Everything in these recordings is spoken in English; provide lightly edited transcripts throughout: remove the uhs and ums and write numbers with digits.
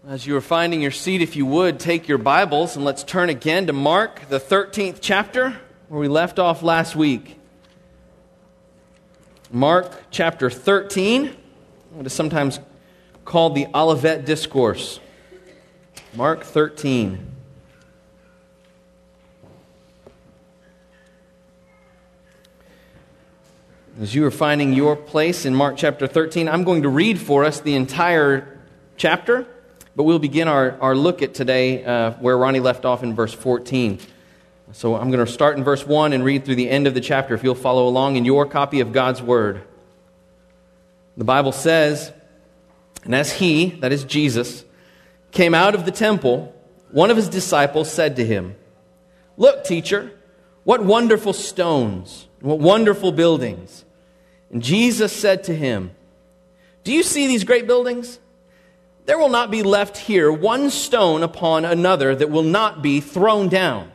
As you are finding your seat, if you would, take your Bibles and let's turn again to Mark, the 13th chapter, where we left off last week. Mark chapter 13, what is sometimes called the Olivet Discourse. Mark 13. As you are finding your place in Mark chapter 13, I'm going to read for us the entire chapter. But we'll begin our look at today where Ronnie left off in verse 14. So I'm going to start in verse 1 and read through the end of the chapter if you'll follow along in your copy of God's Word. The Bible says, "And as he," that is Jesus, "came out of the temple, one of his disciples said to him, 'Look, teacher, what wonderful stones, what wonderful buildings.' And Jesus said to him, 'Do you see these great buildings? There will not be left here one stone upon another that will not be thrown down.'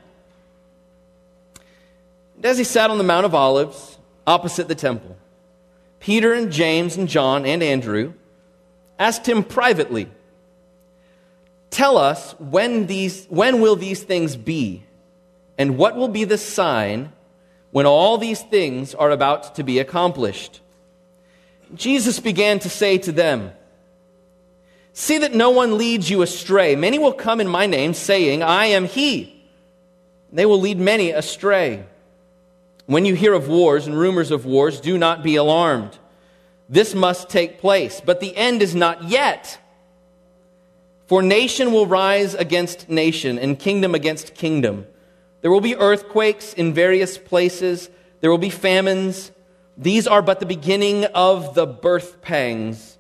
And as he sat on the Mount of Olives, opposite the temple, Peter and James and John and Andrew asked him privately, 'Tell us, when will these things be? And what will be the sign when all these things are about to be accomplished?' Jesus began to say to them, 'See that no one leads you astray. Many will come in my name, saying, I am he. They will lead many astray. When you hear of wars and rumors of wars, do not be alarmed. This must take place, but the end is not yet. For nation will rise against nation, and kingdom against kingdom. There will be earthquakes in various places. There will be famines. These are but the beginning of the birth pangs.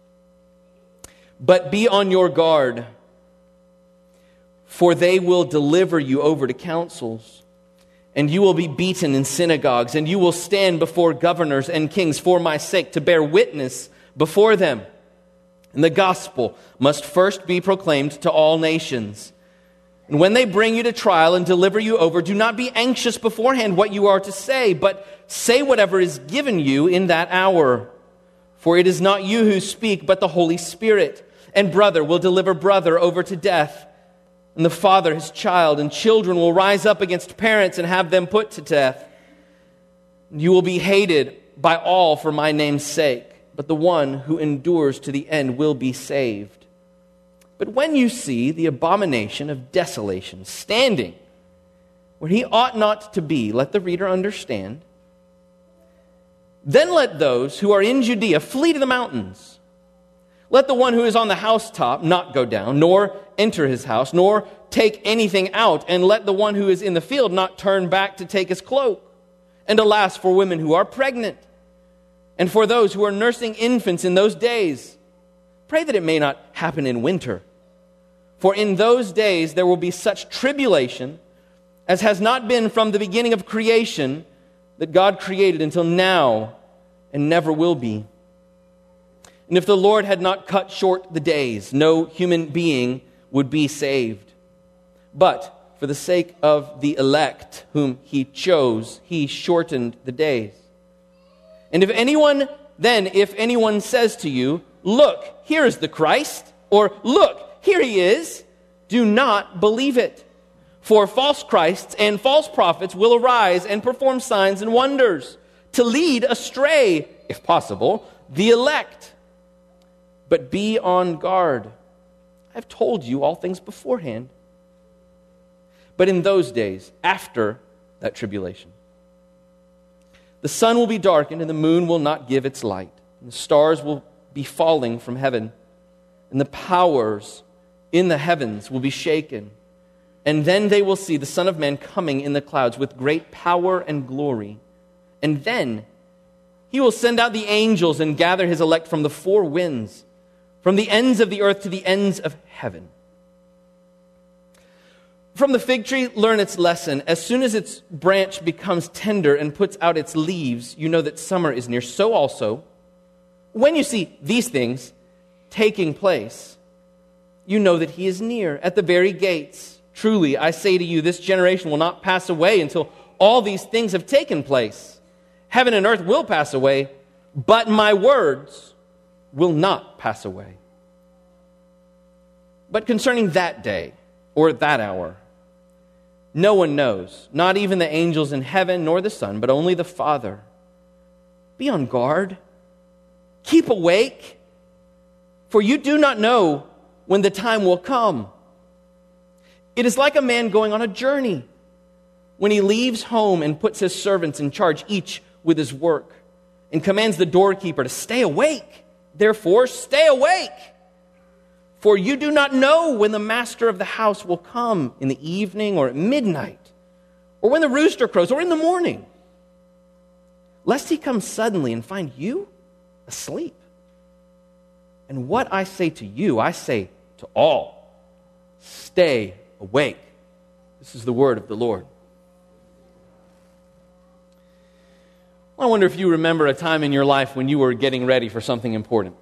But be on your guard, for they will deliver you over to councils, and you will be beaten in synagogues, and you will stand before governors and kings for my sake to bear witness before them. And the gospel must first be proclaimed to all nations. And when they bring you to trial and deliver you over, do not be anxious beforehand what you are to say, but say whatever is given you in that hour. For it is not you who speak, but the Holy Spirit. And brother will deliver brother over to death, and the father his child, and children will rise up against parents and have them put to death. You will be hated by all for my name's sake, but the one who endures to the end will be saved. But when you see the abomination of desolation standing where he ought not to be," let the reader understand, "then let those who are in Judea flee to the mountains. Let the one who is on the housetop not go down, nor enter his house, nor take anything out, and let the one who is in the field not turn back to take his cloak. And alas, for women who are pregnant, and for those who are nursing infants in those days. Pray that it may not happen in winter. For in those days there will be such tribulation as has not been from the beginning of creation that God created until now and never will be. And if the Lord had not cut short the days, no human being would be saved. But for the sake of the elect whom he chose, he shortened the days. And if anyone says to you, 'Look, here is the Christ,' or 'Look, here he is,' do not believe it. For false Christs and false prophets will arise and perform signs and wonders to lead astray, if possible, the elect. But be on guard. I have told you all things beforehand. But in those days, after that tribulation, the sun will be darkened, and the moon will not give its light, and the stars will be falling from heaven, and the powers in the heavens will be shaken. And then they will see the Son of Man coming in the clouds with great power and glory. And then he will send out the angels and gather his elect from the four winds, from the ends of the earth to the ends of heaven. From the fig tree, learn its lesson. As soon as its branch becomes tender and puts out its leaves, you know that summer is near. So also, when you see these things taking place, you know that he is near, at the very gates. Truly, I say to you, this generation will not pass away until all these things have taken place. Heaven and earth will pass away, but my words will not pass away. But concerning that day, or that hour, no one knows, not even the angels in heaven, nor the Son, but only the Father. Be on guard. Keep awake, for you do not know when the time will come. It is like a man going on a journey, when he leaves home and puts his servants in charge, each with his work, and commands the doorkeeper to stay awake. Therefore, stay awake, for you do not know when the master of the house will come, in the evening or at midnight, or when the rooster crows, or in the morning, lest he come suddenly and find you asleep. And what I say to you, I say to all, stay awake. This is the word of the Lord. I wonder if you remember a time in your life when you were getting ready for something important.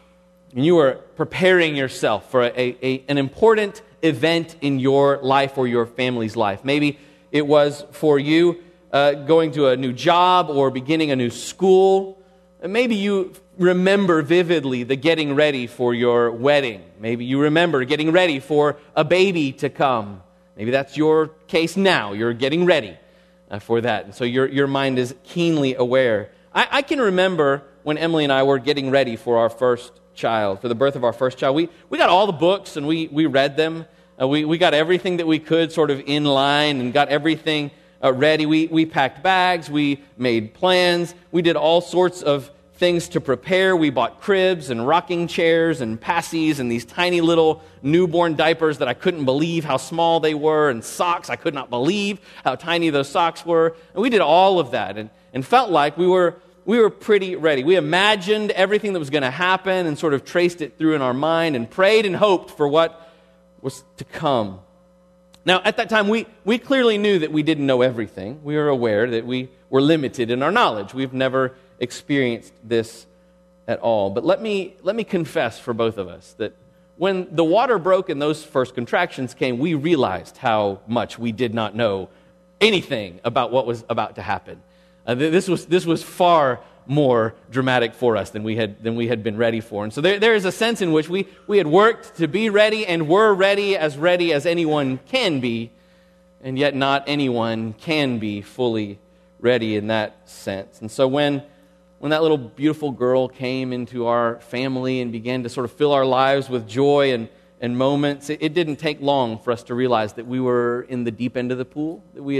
And you were preparing yourself for an important event in your life or your family's life. Maybe it was for you going to a new job or beginning a new school. Maybe you remember vividly the getting ready for your wedding. Maybe you remember getting ready for a baby to come. Maybe that's your case now. You're getting ready for that. And so your mind is keenly aware. I can remember when Emily and I were getting ready for our first child, for the birth of our first child. We got all the books and we read them. We got everything that we could sort of in line and got everything ready. We packed bags. We made plans. We did all sorts of things to prepare. We bought cribs and rocking chairs and passies and these tiny little newborn diapers that I couldn't believe how small they were, and socks. I could not believe how tiny those socks were. And we did all of that and felt like we were pretty ready. We imagined everything that was going to happen and sort of traced it through in our mind and prayed and hoped for what was to come. Now, at that time, we clearly knew that we didn't know everything. We were aware that we were limited in our knowledge. We've never experienced this at all. But let me confess for both of us that when the water broke and those first contractions came, we realized how much we did not know anything about what was about to happen. This was far more dramatic for us than we had been ready for. And so there is a sense in which we had worked to be ready and were ready as anyone can be, and yet not anyone can be fully ready in that sense. And so when that little beautiful girl came into our family and began to sort of fill our lives with joy and moments, it didn't take long for us to realize that we were in the deep end of the pool, that we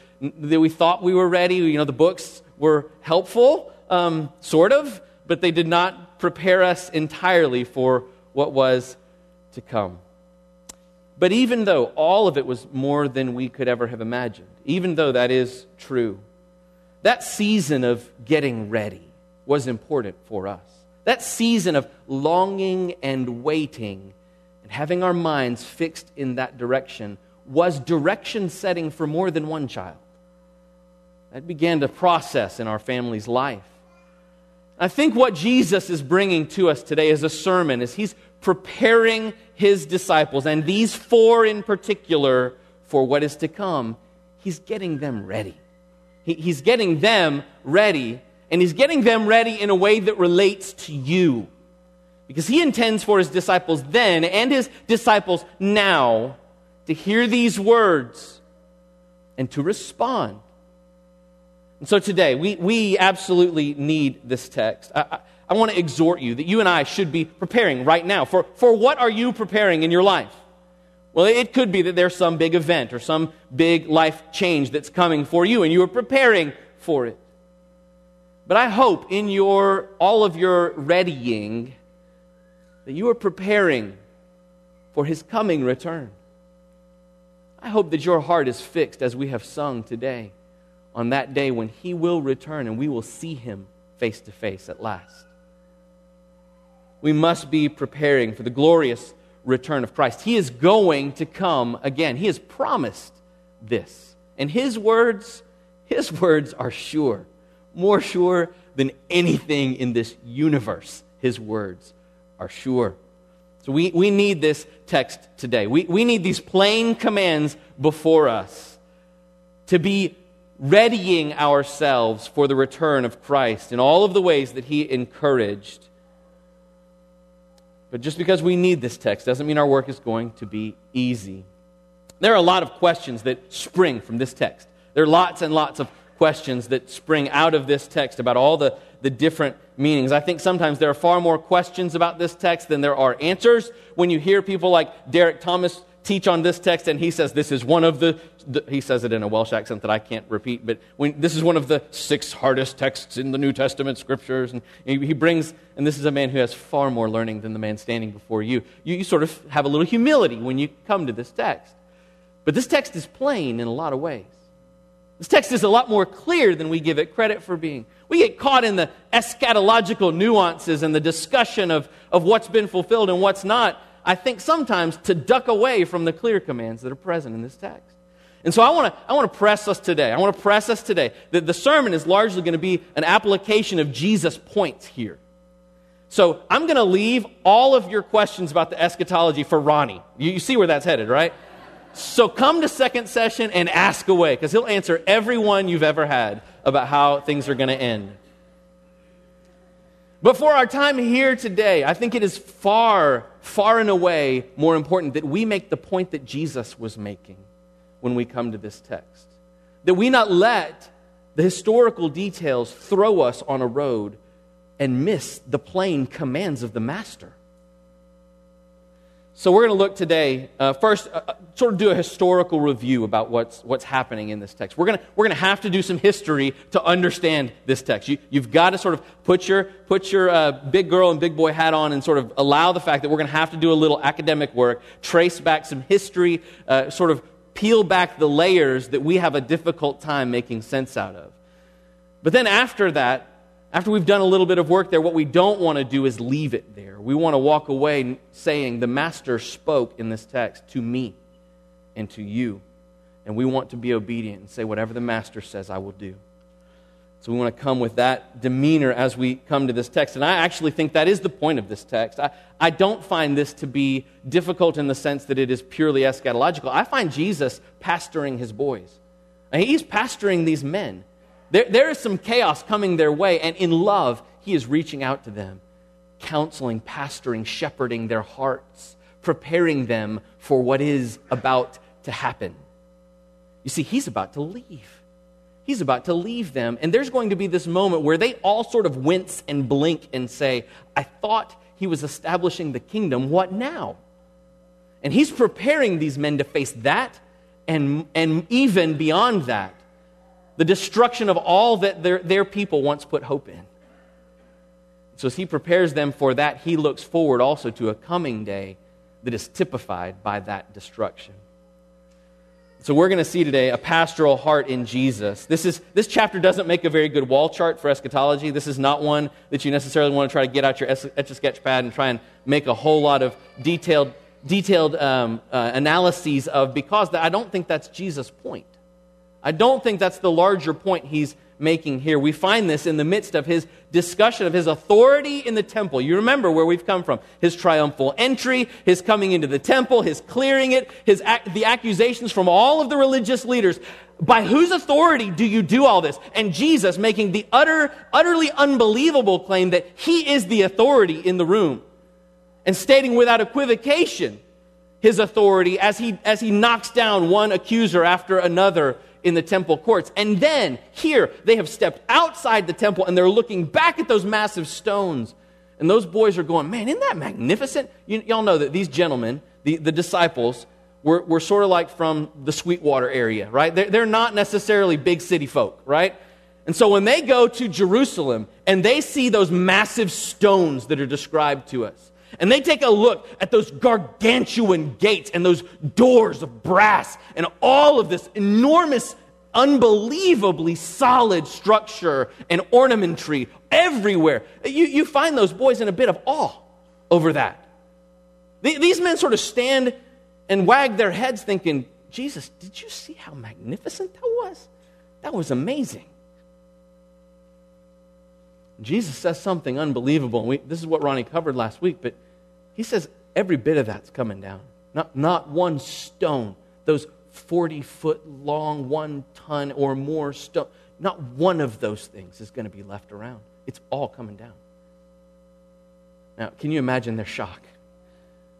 thought we were ready. The books were helpful, sort of, but they did not prepare us entirely for what was to come. But even though all of it was more than we could ever have imagined, even though that is true, that season of getting ready was important for us. That season of longing and waiting and having our minds fixed in that direction was direction setting for more than one child. That began to process in our family's life. I think what Jesus is bringing to us today as a sermon is he's preparing his disciples, and these four in particular, for what is to come. He's getting them ready. He's getting them ready, and he's getting them ready in a way that relates to you. Because he intends for his disciples then and his disciples now to hear these words and to respond. And so today, we absolutely need this text. I want to exhort you that you and I should be preparing right now. For what are you preparing in your life? Well, it could be that there's some big event or some big life change that's coming for you, and you are preparing for it. But I hope in all of your readying that you are preparing for his coming return. I hope that your heart is fixed, as we have sung today, on that day when he will return and we will see him face to face at last. We must be preparing for the glorious return of Christ. He is going to come again. He has promised this. And his words are sure. More sure than anything in this universe. His words are sure. So we need this text today. We need these plain commands before us to be readying ourselves for the return of Christ in all of the ways that he encouraged. But just because we need this text doesn't mean our work is going to be easy. There are a lot of questions that spring from this text. There are lots and lots of questions that spring out of this text about all the different meanings. I think sometimes there are far more questions about this text than there are answers. When you hear people like Derek Thomas teach on this text and he says this is one of he says it in a Welsh accent that I can't repeat, but this is one of the 6 hardest texts in the New Testament scriptures, and he brings, and this is a man who has far more learning than the man standing before you. You sort of have a little humility when you come to this text. But this text is plain in a lot of ways. This text is a lot more clear than we give it credit for being. We get caught in the eschatological nuances and the discussion of what's been fulfilled and what's not, I think sometimes to duck away from the clear commands that are present in this text. And so I want to press us today. I want to press us today that the sermon is largely going to be an application of Jesus' points here. So I'm going to leave all of your questions about the eschatology for Ronnie. You see where that's headed, right? So come to second session and ask away, because he'll answer every one you've ever had about how things are going to end. But for our time here today, I think it is far, far and away more important that we make the point that Jesus was making when we come to this text. That we not let the historical details throw us on a road and miss the plain commands of the Master. So we're going to look today, first, sort of do a historical review about what's happening in this text. We're going to have to do some history to understand this text. You've got to sort of put your big girl and big boy hat on and sort of allow the fact that we're going to have to do a little academic work, trace back some history, sort of peel back the layers that we have a difficult time making sense out of. But then after that, after we've done a little bit of work there, what we don't want to do is leave it there. We want to walk away saying, the Master spoke in this text to me and to you. And we want to be obedient and say, whatever the Master says, I will do. So we want to come with that demeanor as we come to this text. And I actually think that is the point of this text. I don't find this to be difficult in the sense that it is purely eschatological. I find Jesus pastoring his boys. And he's pastoring these men. There is some chaos coming their way, and in love, he is reaching out to them, counseling, pastoring, shepherding their hearts, preparing them for what is about to happen. You see, he's about to leave. He's about to leave them, and there's going to be this moment where they all sort of wince and blink and say, I thought he was establishing the kingdom, what now? And he's preparing these men to face that, and even beyond that, the destruction of all that their people once put hope in. So as he prepares them for that, he looks forward also to a coming day that is typified by that destruction. So we're going to see today a pastoral heart in Jesus. This chapter doesn't make a very good wall chart for eschatology. This is not one that you necessarily want to try to get out your Etch-a-Sketch pad and try and make a whole lot of detailed analyses of, because I don't think that's Jesus' point. I don't think that's the larger point he's making here. We find this in the midst of his discussion of his authority in the temple. You remember where we've come from. His triumphal entry, his coming into the temple, his clearing it, the accusations from all of the religious leaders. By whose authority do you do all this? And Jesus making the utterly unbelievable claim that he is the authority in the room. And stating without equivocation his authority as he knocks down one accuser after another in the temple courts. And then, here, they have stepped outside the temple and they're looking back at those massive stones. And those boys are going, man, isn't that magnificent? Y'all know that these gentlemen, the disciples, were sort of like from the Sweetwater area, right? They're not necessarily big city folk, right? And so when they go to Jerusalem and they see those massive stones that are described to us, and they take a look at those gargantuan gates and those doors of brass and all of this enormous, unbelievably solid structure and ornamentry everywhere. You find those boys in a bit of awe over that. These men sort of stand and wag their heads thinking, Jesus, did you see how magnificent that was? That was amazing. Jesus says something unbelievable. This is what Ronnie covered last week, but he says every bit of that's coming down. Not one stone. Those 40-foot long, 1 ton or more stone. Not one of those things is going to be left around. It's all coming down. Now, can you imagine their shock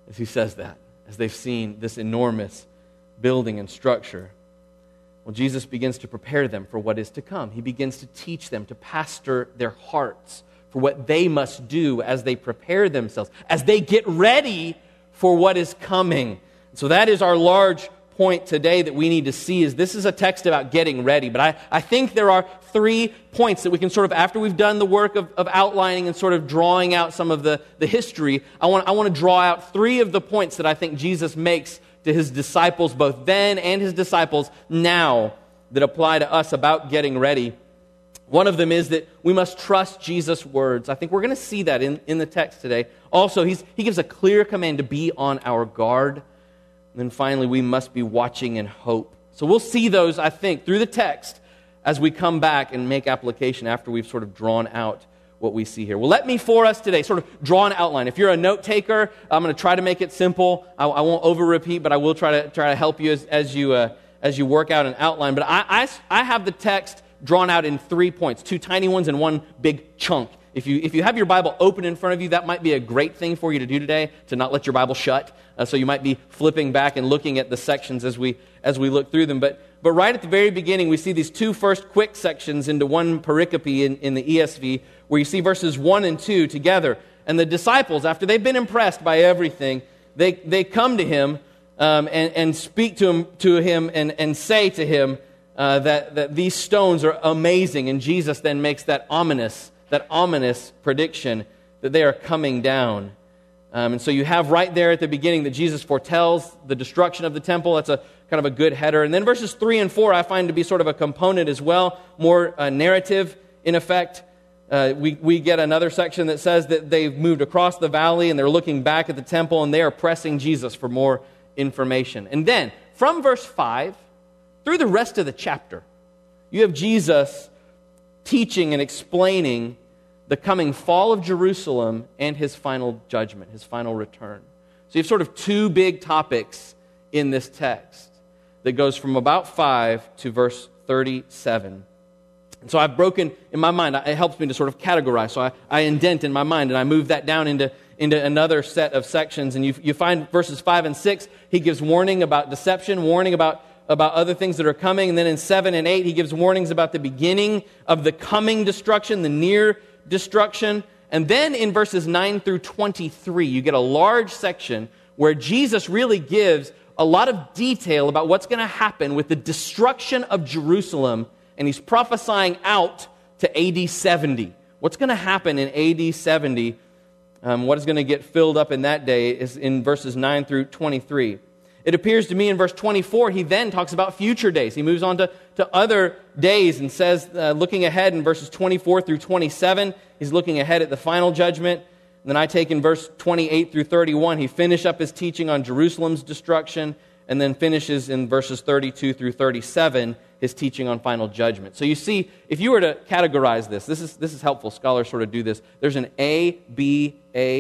as he says that, as they've seen this enormous building and structure. Well, Jesus begins to prepare them for what is to come. He begins to teach them, to pastor their hearts for what they must do as they prepare themselves, as they get ready for what is coming. So that is our large point today that we need to see, is this is a text about getting ready. But I think there are 3 points that we can sort of, after we've done the work of outlining and sort of drawing out some of the history, I want to draw out 3 of the points that I think Jesus makes to his disciples both then and his disciples now that apply to us about getting ready. One of them is that we must trust Jesus' words. I think we're going to see that in the text today. Also, he gives a clear command to be on our guard. And then finally, we must be watching in hope. So we'll see those, I think, through the text as we come back and make application after we've sort of drawn out what we see here. Well, let me for us today sort of draw an outline. If you're a note taker, I'm going to try to make it simple. I won't over-repeat, but I will try to help you as you work out an outline. But I have the text drawn out in 3 points, 2 tiny ones and 1 big chunk. If you have your Bible open in front of you, that might be a great thing for you to do today, to not let your Bible shut. So you might be flipping back and looking at the sections as we look through them. But right at the very beginning, we see these 2 first quick sections into 1 pericope in the ESV, where you see verses 1 and 2 together. And the disciples, after they've been impressed by everything, they come to him and speak to him and say to him that these stones are amazing. And Jesus then makes that ominous prediction that they are coming down. And so you have right there at the beginning that Jesus foretells the destruction of the temple. That's a kind of a good header. And then verses 3 and 4 I find to be sort of a component as well, more narrative in effect. We get another section that says that they've moved across the valley and they're looking back at the temple and they are pressing Jesus for more information. And then from verse 5 through the rest of the chapter, you have Jesus teaching and explaining the coming fall of Jerusalem and his final judgment, his final return. So you have sort of 2 big topics in this text that goes from about 5 to verse 37. And so I've broken, in my mind, it helps me to sort of categorize. So I indent in my mind and I move that down into another set of sections. And you find verses 5 and 6, he gives warning about deception, warning about other things that are coming. And then in 7 and 8, he gives warnings about the beginning of the coming destruction, the near destruction. And then in verses 9 through 23, you get a large section where Jesus really gives a lot of detail about what's going to happen with the destruction of Jerusalem. And he's prophesying out to AD 70. What's going to happen in AD 70, what is going to get filled up in that day is in verses 9 through 23. It appears to me in verse 24, he then talks about future days. He moves on to other days and says, looking ahead in verses 24 through 27, he's looking ahead at the final judgment. And then I take in verse 28 through 31, he finishes up his teaching on Jerusalem's destruction, and then finishes in verses 32 through 37, his teaching on final judgment. So you see, if you were to categorize this is helpful. Scholars sort of do this. There's an A, B,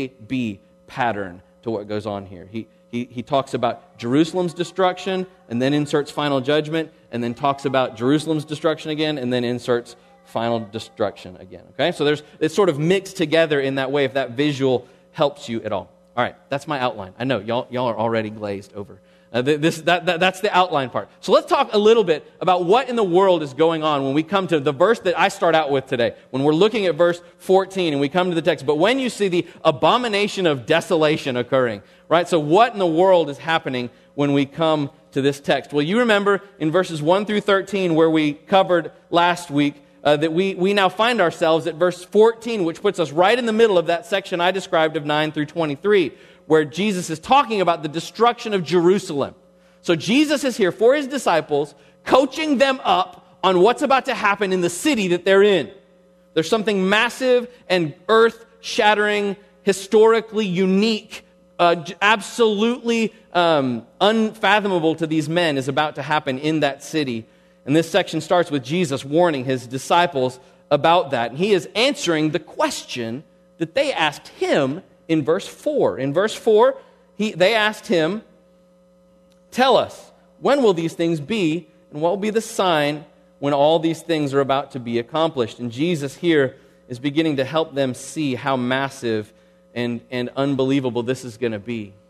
pattern to what goes on here. He talks about Jerusalem's destruction, and then inserts final judgment, and then talks about Jerusalem's destruction again, and then inserts final destruction again. Okay, so it's sort of mixed together in that way, if that visual helps you at all. All right, that's my outline. I know, y'all are already glazed over. That's the outline part. So let's talk a little bit about what in the world is going on when we come to the verse that I start out with today. When we're looking at verse 14 and we come to the text. But when you see the abomination of desolation occurring, right? So what in the world is happening when we come to this text? Well, you remember in verses 1 through 13 where we covered last week that we now find ourselves at verse 14, which puts us right in the middle of that section I described of 9 through 23. Where Jesus is talking about the destruction of Jerusalem. So Jesus is here for his disciples, coaching them up on what's about to happen in the city that they're in. There's something massive and earth-shattering, historically unique, absolutely unfathomable to these men is about to happen in that city. And this section starts with Jesus warning his disciples about that. And he is answering the question that they asked him in verse 4. In verse 4, they asked him, "Tell us, when will these things be, and what will be the sign when all these things are about to be accomplished?" And Jesus here is beginning to help them see how massive and unbelievable this is going to be.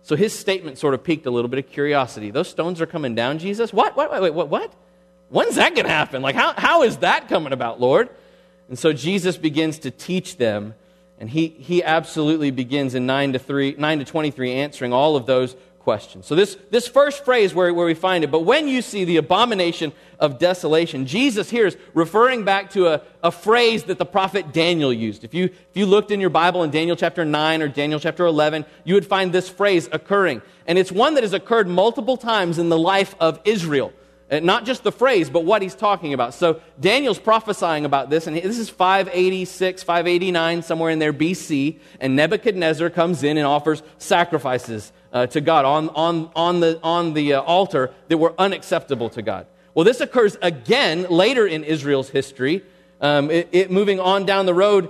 So his statement sort of piqued a little bit of curiosity. Those stones are coming down, Jesus? What? What? When's that going to happen? Like, how is that coming about, Lord? And so Jesus begins to teach them, and he absolutely begins in 9 to 23 answering all of those questions. So this first phrase where we find it, but when you see the abomination of desolation, Jesus here is referring back to a phrase that the prophet Daniel used. If you looked in your Bible in Daniel chapter 9 or Daniel chapter 11, you would find this phrase occurring. And it's one that has occurred multiple times in the life of Israel. Not just the phrase, but what he's talking about. So Daniel's prophesying about this, and this is 586, 589, somewhere in there BC, and Nebuchadnezzar comes in and offers sacrifices to God on the altar that were unacceptable to God. Well, this occurs again later in Israel's history, moving on down the road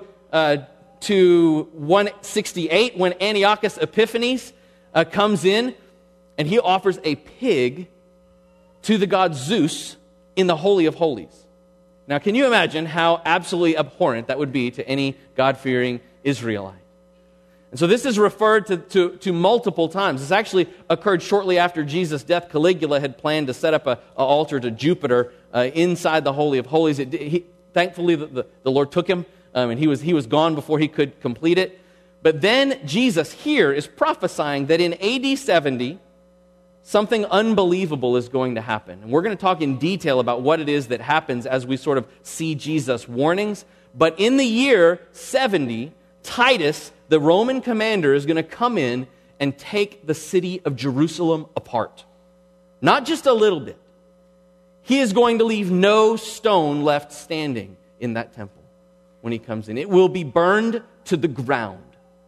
to 168, when Antiochus Epiphanes comes in, and he offers a pig to the god Zeus in the Holy of Holies. Now, can you imagine how absolutely abhorrent that would be to any God-fearing Israelite? And so this is referred to multiple times. This actually occurred shortly after Jesus' death. Caligula had planned to set up an altar to Jupiter inside the Holy of Holies. Thankfully, the Lord took him, and he was gone before he could complete it. But then Jesus here is prophesying that in AD 70, something unbelievable is going to happen. And we're going to talk in detail about what it is that happens as we sort of see Jesus' warnings. But in the year 70, Titus, the Roman commander, is going to come in and take the city of Jerusalem apart. Not just a little bit. He is going to leave no stone left standing in that temple when he comes in. It will be burned to the ground.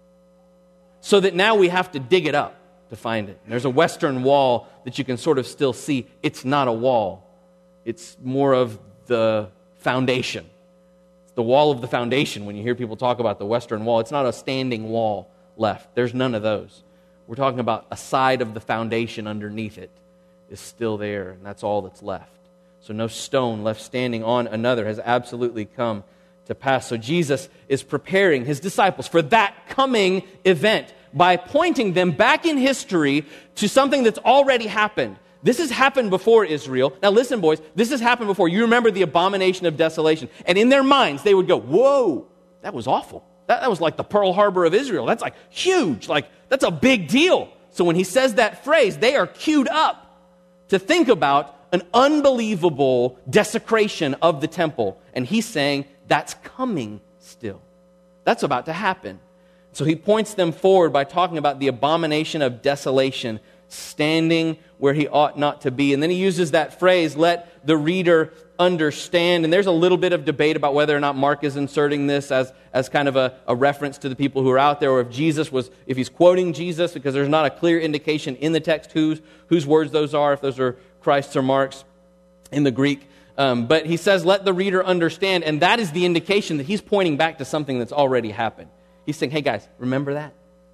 So that now we have to dig it up to find it. And there's a western wall that you can sort of still see. It's not a wall. It's more of the foundation. It's the wall of the foundation when you hear people talk about the western wall. It's not a standing wall left. There's none of those. We're talking about a side of the foundation underneath it is still there, and that's all that's left. So no stone left standing on another has absolutely come to pass. So Jesus is preparing his disciples for that coming event by pointing them back in history to something that's already happened. This has happened before Israel. Now listen, boys, this has happened before. You remember the abomination of desolation. And in their minds, they would go, whoa, that was awful. That was like the Pearl Harbor of Israel. That's like huge. Like, that's a big deal. So when he says that phrase, they are queued up to think about an unbelievable desecration of the temple. And he's saying, that's coming still. That's about to happen. So he points them forward by talking about the abomination of desolation, standing where he ought not to be. And then he uses that phrase, let the reader understand. And there's a little bit of debate about whether or not Mark is inserting this as kind of a reference to the people who are out there, or if he's quoting Jesus, because there's not a clear indication in the text whose words those are, if those are Christ's or Mark's in the Greek. But he says, let the reader understand. And that is the indication that he's pointing back to something that's already happened. He's saying, hey guys, remember that?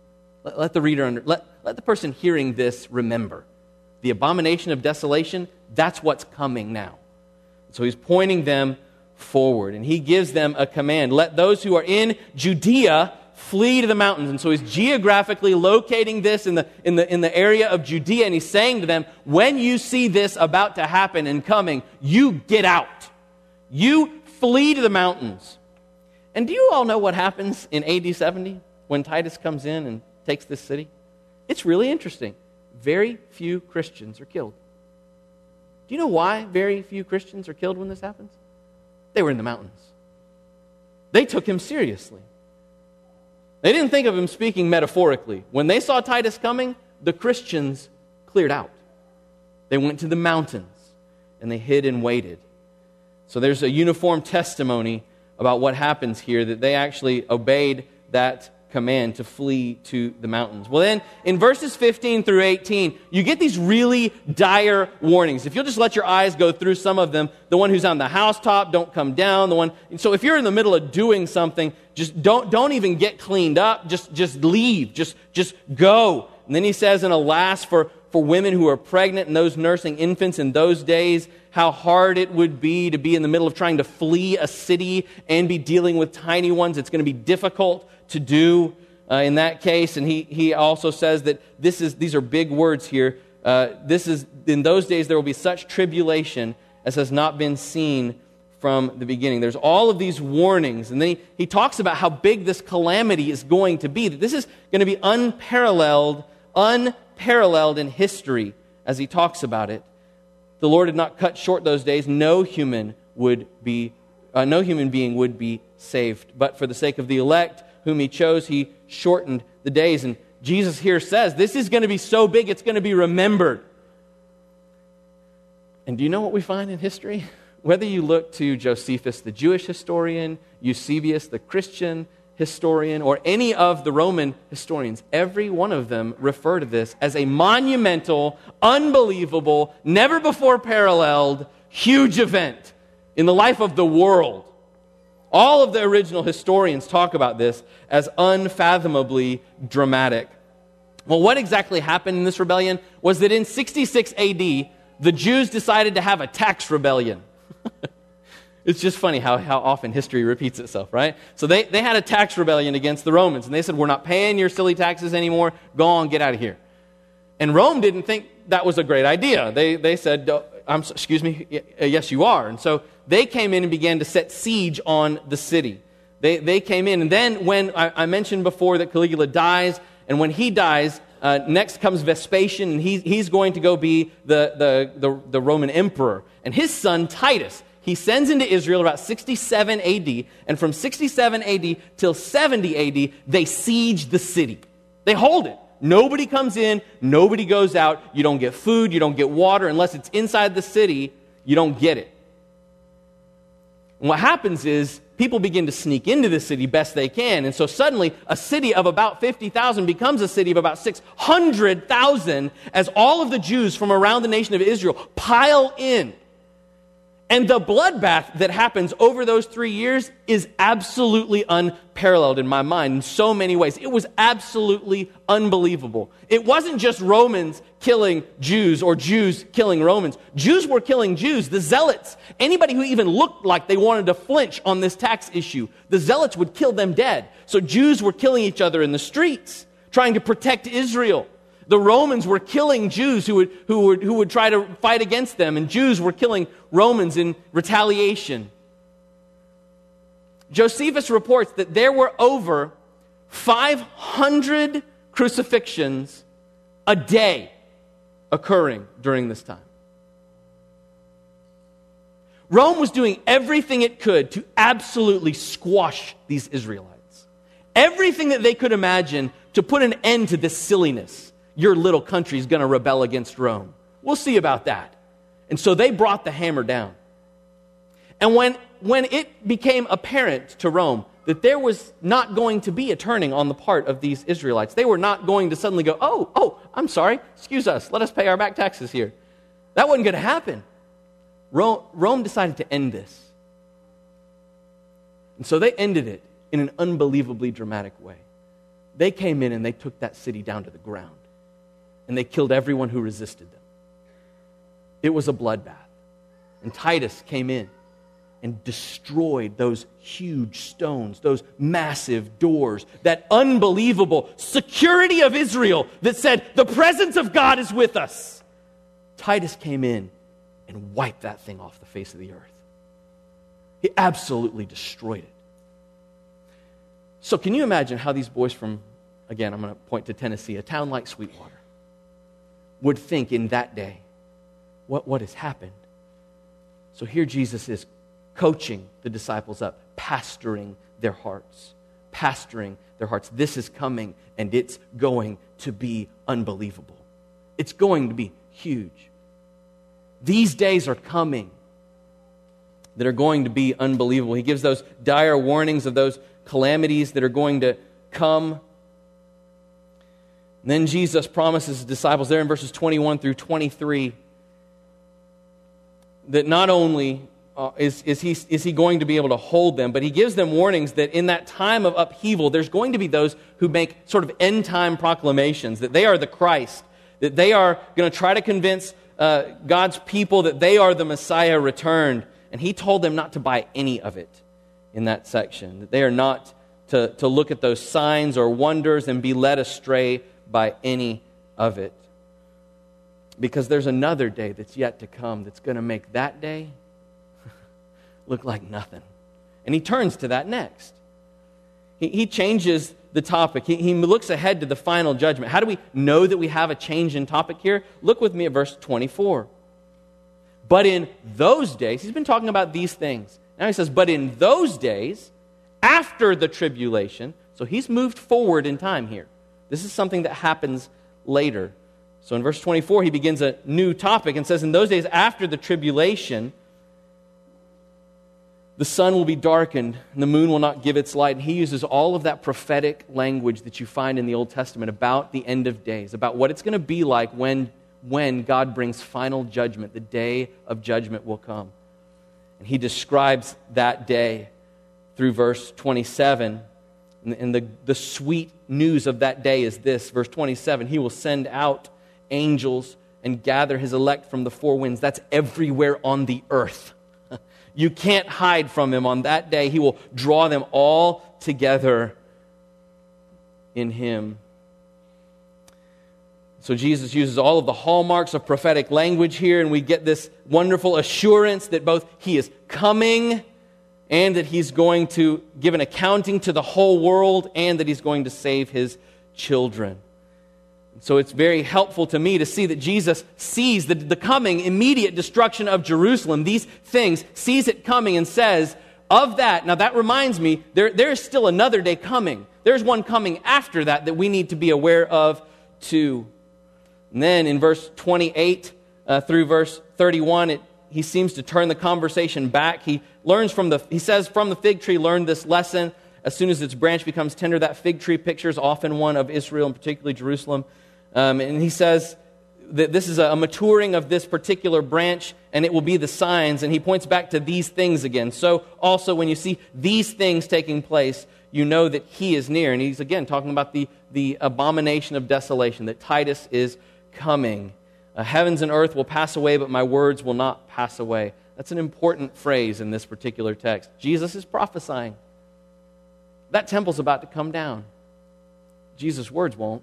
Let the reader, let the person hearing this remember. The abomination of desolation, that's what's coming now. So he's pointing them forward, and he gives them a command. Let those who are in Judea flee to the mountains. And so he's geographically locating this in the area of Judea, and he's saying to them, when you see this about to happen and coming, you get out. You flee to the mountains. And do you all know what happens in AD 70 when Titus comes in and takes this city? It's really interesting. Very few Christians are killed. Do you know why very few Christians are killed when this happens? They were in the mountains. They took him seriously. They didn't think of him speaking metaphorically. When they saw Titus coming, the Christians cleared out. They went to the mountains and they hid and waited. So there's a uniform testimony about what happens here, that they actually obeyed that command to flee to the mountains. Well then, in verses 15 through 18, you get these really dire warnings. If you'll just let your eyes go through some of them, the one who's on the housetop, don't come down. So if you're in the middle of doing something, just don't even get cleaned up. Just leave. Just go. And then he says, and alas, for women who are pregnant and those nursing infants in those days, how hard it would be to be in the middle of trying to flee a city and be dealing with tiny ones. It's going to be difficult to do. in that case, and he also says that these are big words here. In those days there will be such tribulation as has not been seen from the beginning. There's all of these warnings, and then he talks about how big this calamity is going to be, that this is going to be unparalleled in history as he talks about it. The Lord had not cut short those days. No human being would be saved. But for the sake of the elect whom he chose, he shortened the days. And Jesus here says this is going to be so big, it's going to be remembered. And do you know what we find in history? Whether you look to Josephus, the Jewish historian, Eusebius, the Christian historian, or any of the Roman historians, every one of them refer to this as a monumental, unbelievable, never before paralleled, huge event in the life of the world. All of the original historians talk about this as unfathomably dramatic. Well, what exactly happened in this rebellion was that in 66 AD, the Jews decided to have a tax rebellion. It's just funny how often history repeats itself, right? So they had a tax rebellion against the Romans, and they said, we're not paying your silly taxes anymore. Go on, get out of here. And Rome didn't think that was a great idea. They said, excuse me, yes, you are. And so they came in and began to set siege on the city. They came in, and then when I mentioned before that Caligula dies, and when he dies, next comes Vespasian, and he's going to go be the Roman emperor. And his son, Titus, he sends into Israel about 67 AD, and from 67 AD till 70 AD, they siege the city. They hold it. Nobody comes in, nobody goes out. You don't get food, you don't get water. Unless it's inside the city, you don't get it. And what happens is people begin to sneak into the city best they can. And so suddenly a city of about 50,000 becomes a city of about 600,000 as all of the Jews from around the nation of Israel pile in. And the bloodbath that happens over those 3 years is absolutely unparalleled in my mind in so many ways. It was absolutely unbelievable. It wasn't just Romans killing Jews or Jews killing Romans. Jews were killing Jews. The Zealots, anybody who even looked like they wanted to flinch on this tax issue, the Zealots would kill them dead. So Jews were killing each other in the streets, trying to protect Israel. The Romans were killing Jews who would try to fight against them, and Jews were killing Romans in retaliation. Josephus reports that there were over 500 crucifixions a day occurring during this time. Rome was doing everything it could to absolutely squash these Israelites. Everything that they could imagine to put an end to this silliness. Your little country is going to rebel against Rome. We'll see about that. And so they brought the hammer down. And when it became apparent to Rome that there was not going to be a turning on the part of these Israelites, they were not going to suddenly go, oh, I'm sorry, excuse us, let us pay our back taxes here. That wasn't going to happen. Rome decided to end this. And so they ended it in an unbelievably dramatic way. They came in and they took that city down to the ground. And they killed everyone who resisted them. It was a bloodbath. And Titus came in and destroyed those huge stones, those massive doors, that unbelievable security of Israel that said, the presence of God is with us. Titus came in and wiped that thing off the face of the earth. He absolutely destroyed it. So can you imagine how these boys from, again, I'm going to point to Tennessee, a town like Sweetwater, would think in that day, what has happened? So here Jesus is coaching the disciples up, pastoring their hearts. This is coming, and it's going to be unbelievable. It's going to be huge. These days are coming that are going to be unbelievable. He gives those dire warnings of those calamities that are going to come. And then Jesus promises his disciples there in verses 21 through 23 that not only is he going to be able to hold them, but he gives them warnings that in that time of upheaval, there's going to be those who make sort of end-time proclamations, that they are the Christ, that they are going to try to convince God's people that they are the Messiah returned. And he told them not to buy any of it in that section, that they are not to look at those signs or wonders and be led astray by any of it. Because there's another day that's yet to come that's going to make that day look like nothing. And he turns to that next. He changes the topic. He looks ahead to the final judgment. How do we know that we have a change in topic here? Look with me at verse 24. But in those days, he's been talking about these things. Now he says, but in those days, after the tribulation, so he's moved forward in time here. This is something that happens later. So in verse 24, he begins a new topic and says, in those days after the tribulation, the sun will be darkened and the moon will not give its light. And he uses all of that prophetic language that you find in the Old Testament about the end of days, about what it's going to be like when God brings final judgment. The day of judgment will come. And he describes that day through verse 27. And the sweet news of that day is this, verse 27, he will send out angels and gather his elect from the four winds. That's everywhere on the earth. You can't hide from him on that day. He will draw them all together in him. So Jesus uses all of the hallmarks of prophetic language here, and we get this wonderful assurance that both he is coming and that he's going to give an accounting to the whole world and that he's going to save his children. So it's very helpful to me to see that Jesus sees the coming immediate destruction of Jerusalem, these things, sees it coming and says, of that, now that reminds me, there is still another day coming. There's one coming after that we need to be aware of too. And then in verse 28 through verse 31, he seems to turn the conversation back. He says, from the fig tree, learn this lesson. As soon as its branch becomes tender, that fig tree picture is often one of Israel, and particularly Jerusalem. And he says that this is a maturing of this particular branch, and it will be the signs. And he points back to these things again. So also when you see these things taking place, you know that he is near. And he's again talking about the abomination of desolation, that Titus is coming. Heavens and earth will pass away, but my words will not pass away. That's an important phrase in this particular text. Jesus is prophesying. That temple's about to come down. Jesus' words won't.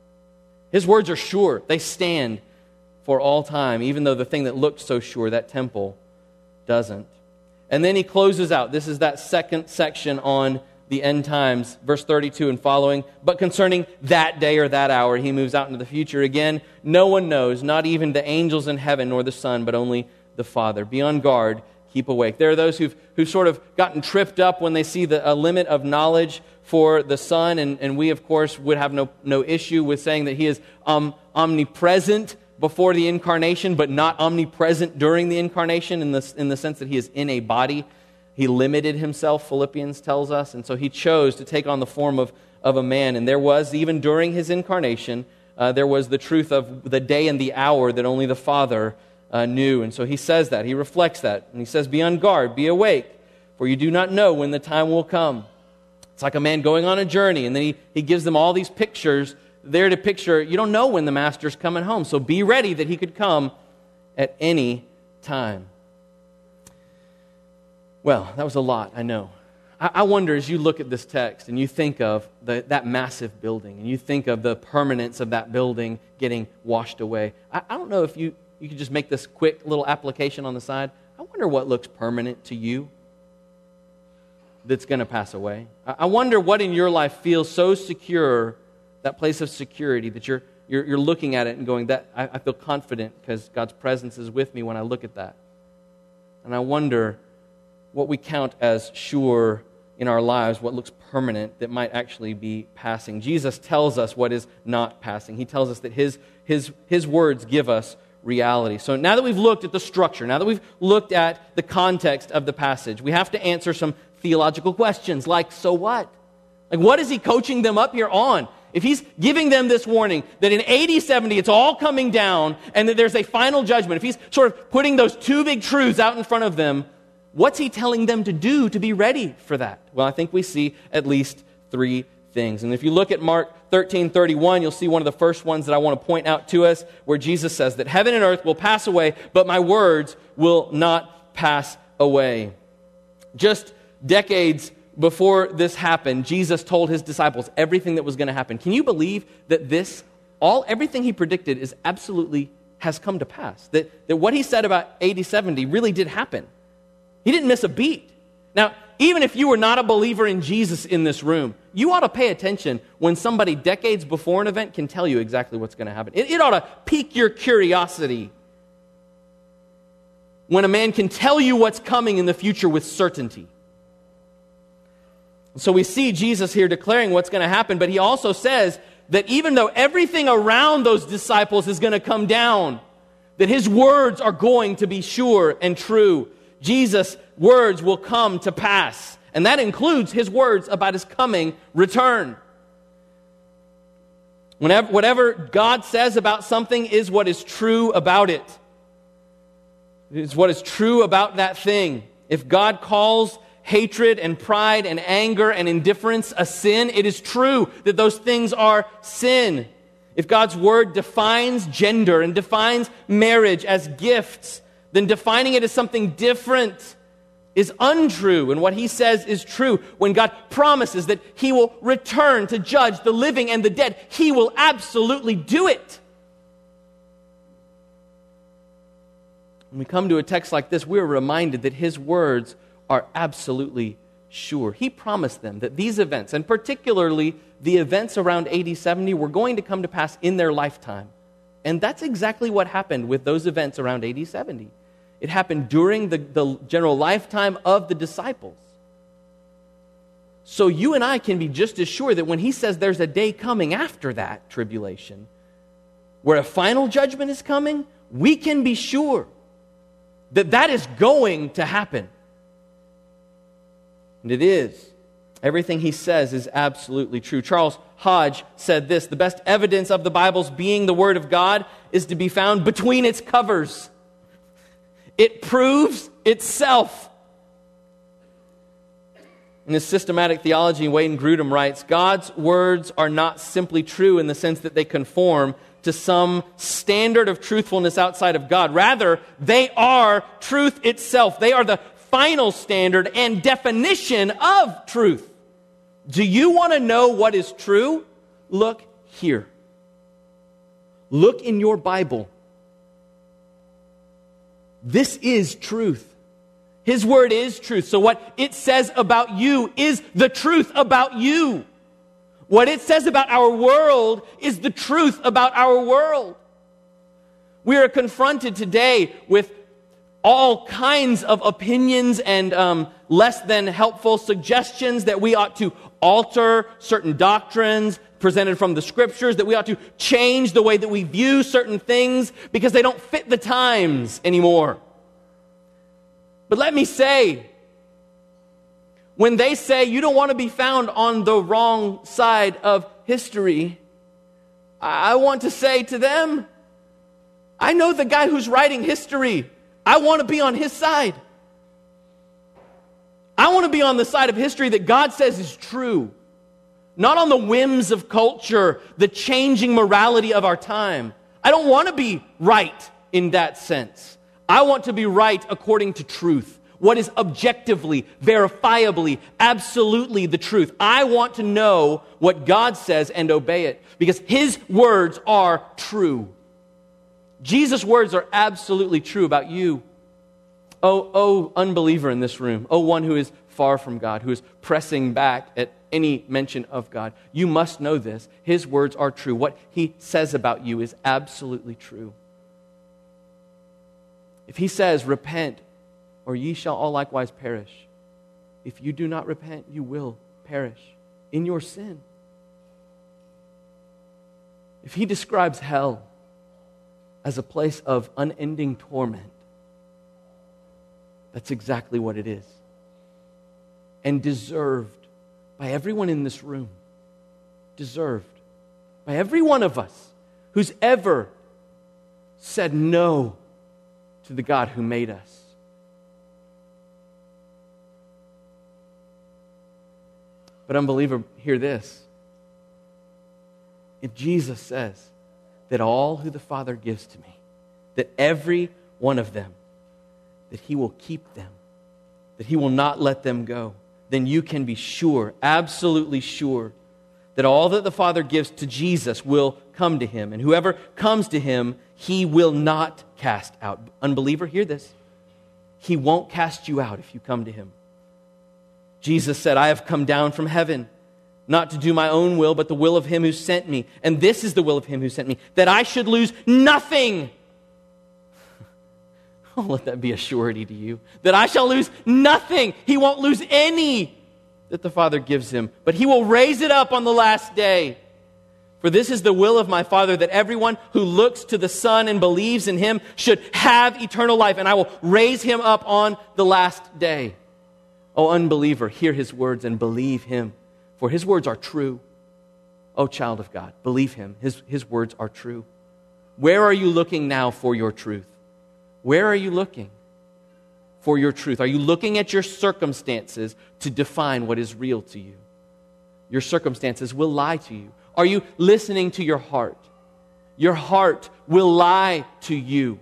His words are sure. They stand for all time, even though the thing that looked so sure, that temple, doesn't. And then he closes out. This is that second section on the end times, verse 32 and following. But concerning that day or that hour, he moves out into the future again. No one knows, not even the angels in heaven nor the Son, but only the Father. Be on guard, keep awake. There are those who've sort of gotten tripped up when they see a limit of knowledge for the Son, and we, of course, would have no issue with saying that he is omnipresent before the incarnation, but not omnipresent during the incarnation in the sense that he is in a body. He limited himself, Philippians tells us, and so he chose to take on the form of a man. And there was, even during his incarnation, there was the truth of the day and the hour that only the Father knew. And so he says that, he reflects that, and he says, be on guard, be awake, for you do not know when the time will come. It's like a man going on a journey, and then he gives them all these pictures there to picture, you don't know when the master's coming home, so be ready that he could come at any time. Well, that was a lot, I know. I wonder, as you look at this text and you think of that massive building, and you think of the permanence of that building getting washed away, I don't know if you could just make this quick little application on the side. I wonder what looks permanent to you that's going to pass away. I wonder what in your life feels so secure, that place of security, that you're looking at it and going, "That I feel confident because God's presence is with me when I look at that." And I wonder what we count as sure in our lives, what looks permanent that might actually be passing. Jesus tells us what is not passing. He tells us that his words give us reality. So now that we've looked at the structure, now that we've looked at the context of the passage, we have to answer some theological questions like, so what? Like, what is he coaching them up here on? If he's giving them this warning that in AD 70 it's all coming down and that there's a final judgment, if he's sort of putting those two big truths out in front of them, what's he telling them to do to be ready for that? Well, I think we see at least three things. And if you look at Mark 13:31, you'll see one of the first ones that I want to point out to us, where Jesus says that heaven and earth will pass away, but my words will not pass away. Just decades before this happened, Jesus told his disciples everything that was going to happen. Can you believe that everything he predicted has come to pass? That what he said about AD 70 really did happen. He didn't miss a beat. Now, even if you were not a believer in Jesus in this room, you ought to pay attention when somebody decades before an event can tell you exactly what's going to happen. It ought to pique your curiosity when a man can tell you what's coming in the future with certainty. So we see Jesus here declaring what's going to happen, but he also says that even though everything around those disciples is going to come down, that his words are going to be sure and true. Jesus' words will come to pass. And that includes his words about his coming return. Whatever God says about something is what is true about it. It is what is true about that thing. If God calls hatred and pride and anger and indifference a sin, it is true that those things are sin. If God's word defines gender and defines marriage as gifts, then defining it as something different is untrue, and what he says is true. When God promises that he will return to judge the living and the dead, he will absolutely do it. When we come to a text like this, we're reminded that his words are absolutely sure. He promised them that these events, and particularly the events around AD 70, were going to come to pass in their lifetime. And that's exactly what happened with those events around AD 70. It happened during the general lifetime of the disciples. So you and I can be just as sure that when he says there's a day coming after that tribulation, where a final judgment is coming, we can be sure that that is going to happen. And it is. Everything he says is absolutely true. Charles Hodge said this: the best evidence of the Bible's being the Word of God is to be found between its covers. It proves itself. In his systematic theology, Wayne Grudem writes, God's words are not simply true in the sense that they conform to some standard of truthfulness outside of God. Rather, they are truth itself. They are the final standard and definition of truth. Do you want to know what is true? Look here. Look in your Bible. This is truth. His word is truth. So what it says about you is the truth about you. What it says about our world is the truth about our world. We are confronted today with all kinds of opinions and less than helpful suggestions that we ought to alter certain doctrines presented from the Scriptures, that we ought to change the way that we view certain things because they don't fit the times anymore. But let me say, when they say you don't want to be found on the wrong side of history, I want to say to them, I know the guy who's writing history. I want to be on his side. I want to be on the side of history that God says is true. Not on the whims of culture, the changing morality of our time. I don't want to be right in that sense. I want to be right according to truth. What is objectively, verifiably, absolutely the truth. I want to know what God says and obey it because his words are true. Jesus' words are absolutely true about you. Oh, unbeliever in this room. Oh, one who is far from God, who is pressing back at any mention of God. You must know this. His words are true. What he says about you is absolutely true. If he says, repent, or ye shall all likewise perish. If you do not repent, you will perish in your sin. If he describes hell as a place of unending torment, that's exactly what it is. And deserved by everyone in this room. Deserved by every one of us who's ever said no to the God who made us. But unbeliever, hear this. If Jesus says that all who the Father gives to me, that every one of them, that he will keep them, that he will not let them go, then you can be sure, absolutely sure, that all that the Father gives to Jesus will come to him. And whoever comes to him, he will not cast out. Unbeliever, hear this. He won't cast you out if you come to him. Jesus said, I have come down from heaven, not to do my own will, but the will of him who sent me. And this is the will of him who sent me, that I should lose nothing. Oh, let that be a surety to you, that I shall lose nothing. He won't lose any that the Father gives him, but he will raise it up on the last day. For this is the will of my Father, that everyone who looks to the Son and believes in him should have eternal life, and I will raise him up on the last day. O unbeliever, hear his words and believe him, for his words are true. O child of God, believe him. His words are true. Where are you looking now for your truth? Where are you looking for your truth? Are you looking at your circumstances to define what is real to you? Your circumstances will lie to you. Are you listening to your heart? Your heart will lie to you.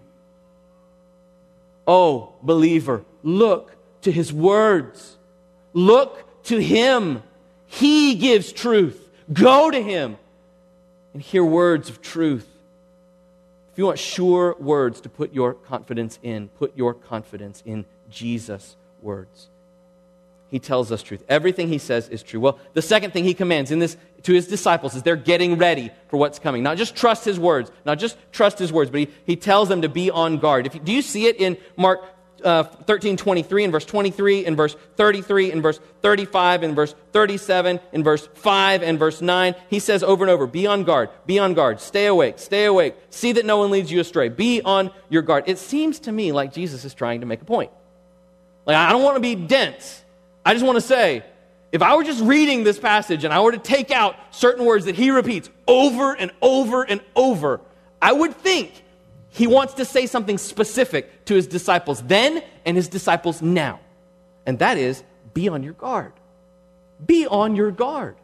Oh, believer, look to his words. Look to him. He gives truth. Go to him and hear words of truth. If you want sure words to put your confidence in, put your confidence in Jesus' words. He tells us truth. Everything he says is true. Well, the second thing he commands in this to his disciples is they're getting ready for what's coming. Not just trust his words, but he tells them to be on guard. Do you see it in Mark 13:23, in verse 23, in verse 33, in verse 35, in verse 37, in verse 5, and verse 9? He says over and over, be on guard, stay awake, see that no one leads you astray, be on your guard. It seems to me like Jesus is trying to make a point. Like, I don't want to be dense. I just want to say, if I were just reading this passage and I were to take out certain words that he repeats over and over and over, I would think he wants to say something specific to his disciples then and his disciples now. And that is, be on your guard. Be on your guard.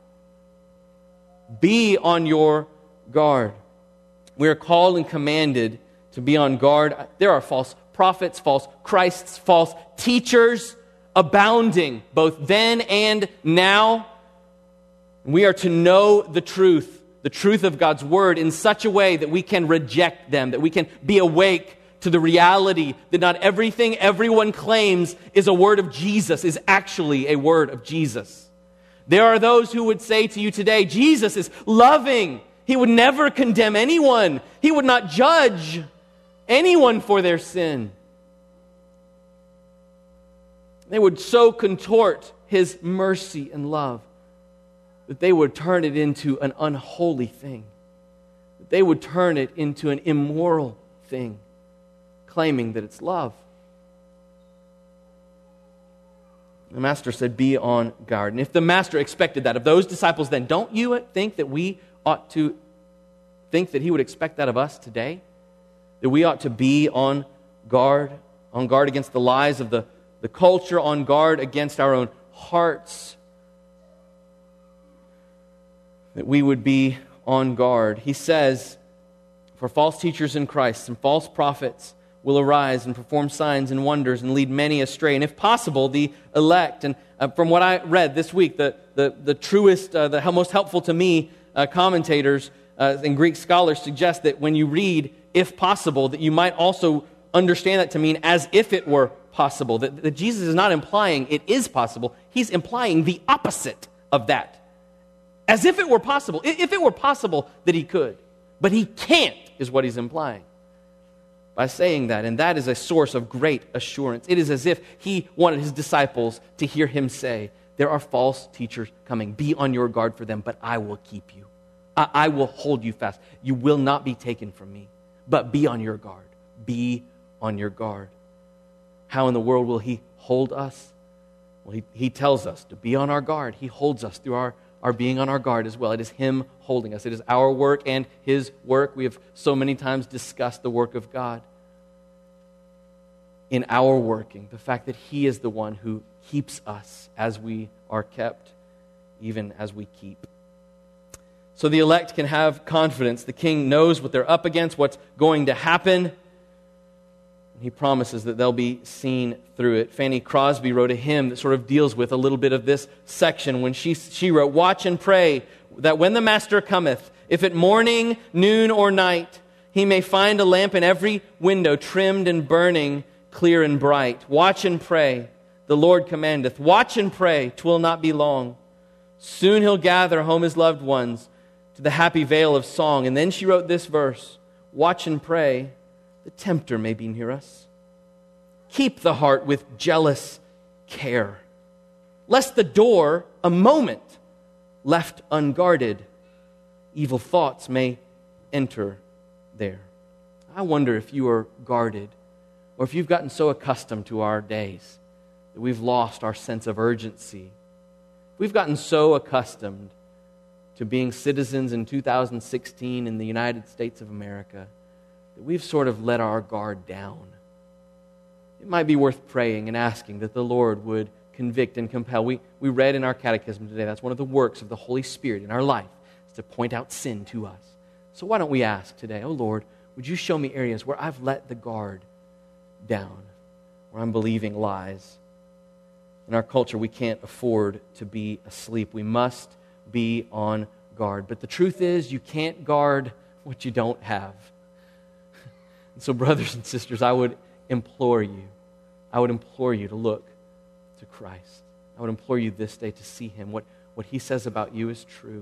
Be on your guard. We are called and commanded to be on guard. There are false prophets, false Christs, false teachers abounding both then and now. We are to know the truth of God's word in such a way that we can reject them, that we can be awake to the reality that not everything everyone claims is a word of Jesus is actually a word of Jesus. There are those who would say to you today, Jesus is loving. He would never condemn anyone. He would not judge anyone for their sin. They would so contort his mercy and love that they would turn it into an unholy thing. That they would turn it into an immoral thing, claiming that it's love. The master said, be on guard. And if the master expected that of those disciples then, don't you think that we ought to think that he would expect that of us today? That we ought to be on guard against the lies of the culture, on guard against our own hearts, that we would be on guard. He says, for false teachers in Christ and false prophets will arise and perform signs and wonders and lead many astray. And if possible, the elect, and from what I read this week, the truest, the most helpful to me commentators and Greek scholars suggest that when you read, if possible, that you might also understand that to mean as if it were possible. That Jesus is not implying it is possible. He's implying the opposite of that. As if it were possible. If it were possible that he could. But he can't, is what he's implying by saying that. And that is a source of great assurance. It is as if he wanted his disciples to hear him say, there are false teachers coming. Be on your guard for them, but I will keep you. I will hold you fast. You will not be taken from me. But be on your guard. Be on your guard. How in the world will he hold us? Well, he tells us to be on our guard. He holds us through our being on our guard as well. It is him holding us. It is our work and his work. We have so many times discussed the work of God in our working. The fact that he is the one who keeps us as we are kept, even as we keep. So the elect can have confidence. The king knows what they're up against, what's going to happen. He promises that they'll be seen through it. Fanny Crosby wrote a hymn that sort of deals with a little bit of this section when she wrote, "Watch and pray that when the Master cometh, if at morning, noon, or night, he may find a lamp in every window trimmed and burning clear and bright. Watch and pray, the Lord commandeth. Watch and pray, 'twill not be long. Soon he'll gather home his loved ones to the happy vale of song." And then she wrote this verse, "Watch and pray, the tempter may be near us. Keep the heart with jealous care, lest the door, a moment left unguarded, evil thoughts may enter there." I wonder if you are guarded, or if you've gotten so accustomed to our days that we've lost our sense of urgency. We've gotten so accustomed to being citizens in 2016 in the United States of America that we've sort of let our guard down. It might be worth praying and asking that the Lord would convict and compel. We read in our catechism today, that's one of the works of the Holy Spirit in our life, is to point out sin to us. So why don't we ask today, "Oh Lord, would you show me areas where I've let the guard down, where I'm believing lies?" In our culture, we can't afford to be asleep. We must be on guard. But the truth is, you can't guard what you don't have. And so, brothers and sisters, I would implore you to look to Christ. I would implore you this day to see Him. What He says about you is true.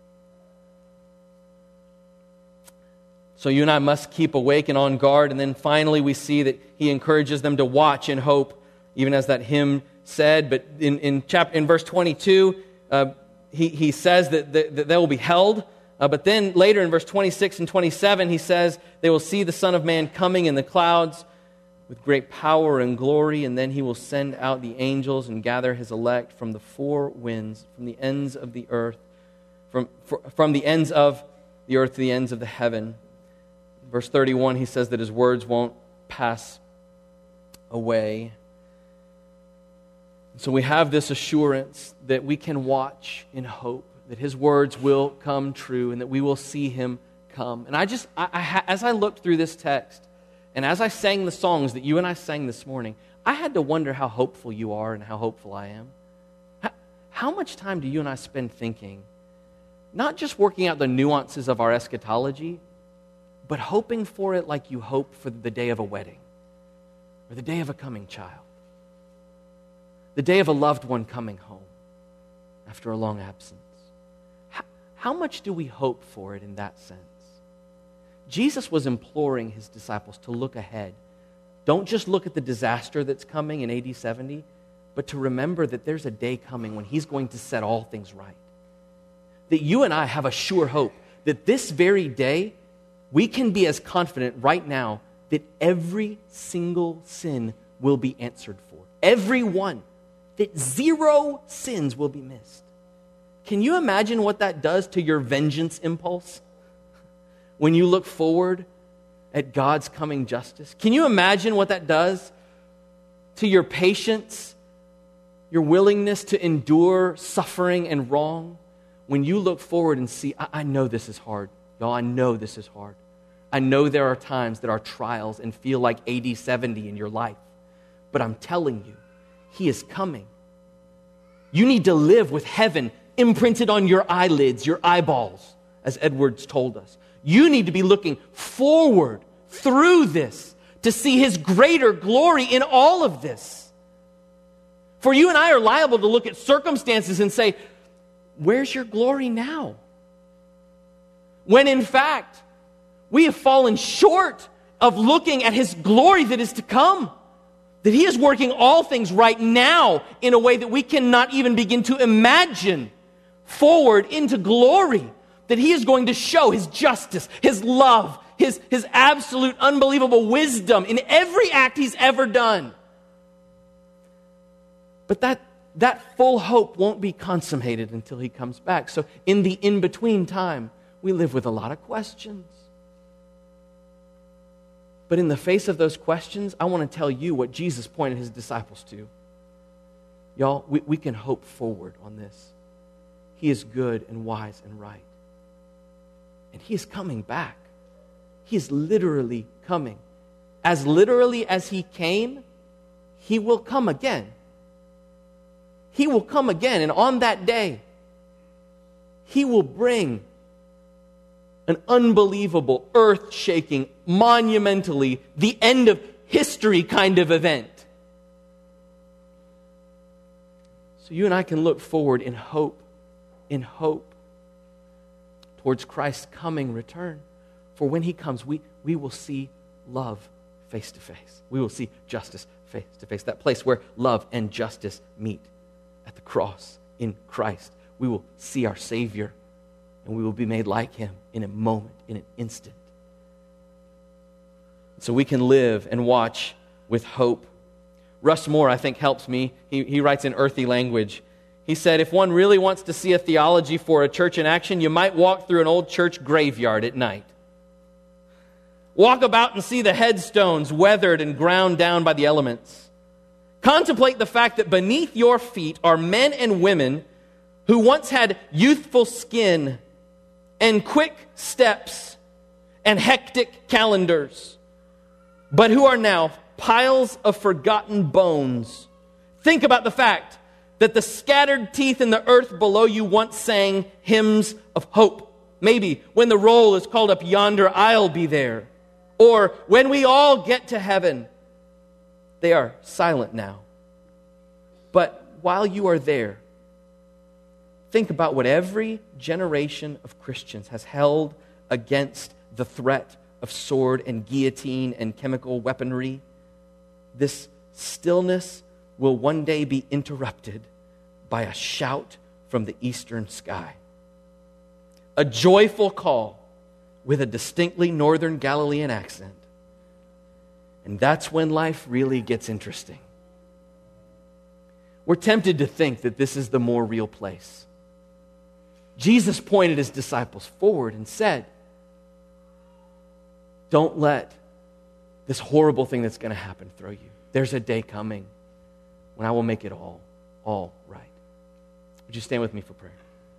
So you and I must keep awake and on guard. And then finally we see that He encourages them to watch in hope, even as that hymn said. But in verse 22, he says that they will be held. But then later in verse 26 and 27, he says they will see the Son of Man coming in the clouds with great power and glory, and then He will send out the angels and gather His elect from the four winds, from the ends of the earth, from the ends of the earth to the ends of the heaven. Verse 31, he says that His words won't pass away. So we have this assurance that we can watch in hope, that His words will come true and that we will see Him come. And as I looked through this text and as I sang the songs that you and I sang this morning, I had to wonder how hopeful you are and how hopeful I am. How much time do you and I spend thinking, not just working out the nuances of our eschatology, but hoping for it like you hope for the day of a wedding or the day of a coming child, the day of a loved one coming home after a long absence? How much do we hope for it in that sense? Jesus was imploring His disciples to look ahead. Don't just look at the disaster that's coming in AD 70, but to remember that there's a day coming when He's going to set all things right. That you and I have a sure hope that this very day we can be as confident right now that every single sin will be answered for. Every one. That 0 sins will be missed. Can you imagine what that does to your vengeance impulse when you look forward at God's coming justice? Can you imagine what that does to your patience, your willingness to endure suffering and wrong when you look forward and see, I know this is hard. Y'all, I know this is hard. I know there are times that are trials and feel like AD 70 in your life. But I'm telling you, He is coming. You need to live with heaven imprinted on your eyelids, your eyeballs, as Edwards told us. You need to be looking forward through this to see His greater glory in all of this. For you and I are liable to look at circumstances and say, where's your glory now? When in fact, we have fallen short of looking at His glory that is to come. That He is working all things right now in a way that we cannot even begin to imagine forward into glory. That He is going to show His justice, His love, His absolute unbelievable wisdom in every act He's ever done. But that full hope won't be consummated until He comes back. So in the in-between time, we live with a lot of questions. But in the face of those questions, I want to tell you what Jesus pointed His disciples to. Y'all, we can hope forward on this. He is good and wise and right. And He is coming back. He is literally coming. as literally as he came, he will come again. He will come again, and on that day, he will bring an unbelievable, earth-shaking, monumentally, the end of history kind of event. So you and I can look forward in hope, towards Christ's coming return. For when he comes, we will see love face to face. We will see justice face to face. That place where love and justice meet at the cross in Christ. We will see our Savior, and we will be made like him in a moment, in an instant. So we can live and watch with hope. Russ Moore, I think, helps me. He writes in earthy language. He said, if one really wants to see a theology for a church in action, you might walk through an old church graveyard at night. Walk about and see the headstones weathered and ground down by the elements. Contemplate the fact that beneath your feet are men and women who once had youthful skin and quick steps and hectic calendars, but who are now piles of forgotten bones. Think about the fact that the scattered teeth in the earth below you once sang hymns of hope. Maybe when the roll is called up yonder, I'll be there. Or when we all get to heaven. They are silent now. But while you are there, think about what every generation of Christians has held against the threat of sword and guillotine and chemical weaponry. This stillness will one day be interrupted by a shout from the eastern sky. A joyful call with a distinctly northern Galilean accent. And that's when life really gets interesting. We're tempted to think that this is the more real place. Jesus pointed his disciples forward and said, don't let this horrible thing that's going to happen throw you. There's a day coming when I will make it all right. Would you stand with me for prayer?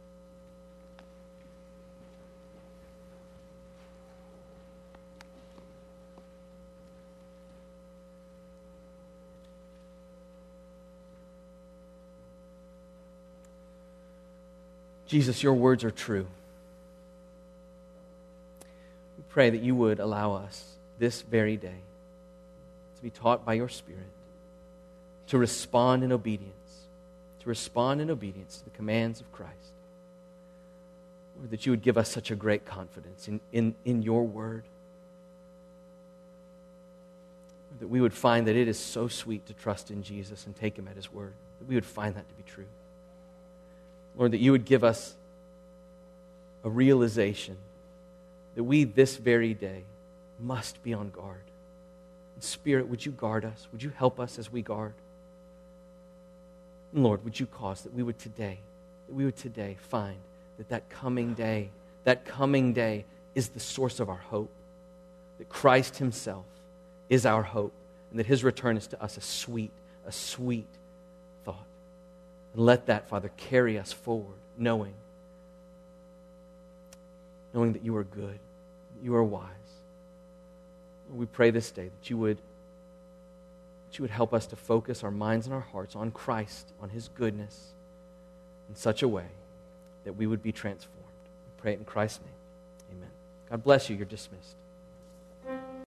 Jesus, your words are true. We pray that you would allow us this very day to be taught by your Spirit, to respond in obedience to the commands of Christ. Lord, that you would give us such a great confidence in your word, that we would find that it is so sweet to trust in Jesus and take him at his word, that we would find that to be true. Lord, that you would give us a realization that we this very day must be on guard. And Spirit, would you guard us? Would you help us as we guard? And Lord, would you cause that we would today find that coming day is the source of our hope, that Christ himself is our hope, and that his return is to us a sweet thought. And let that, Father, carry us forward, knowing that you are good, that you are wise. We pray this day that you would help us to focus our minds and our hearts on Christ, on his goodness, in such a way that we would be transformed. We pray it in Christ's name. Amen. God bless you. You're dismissed.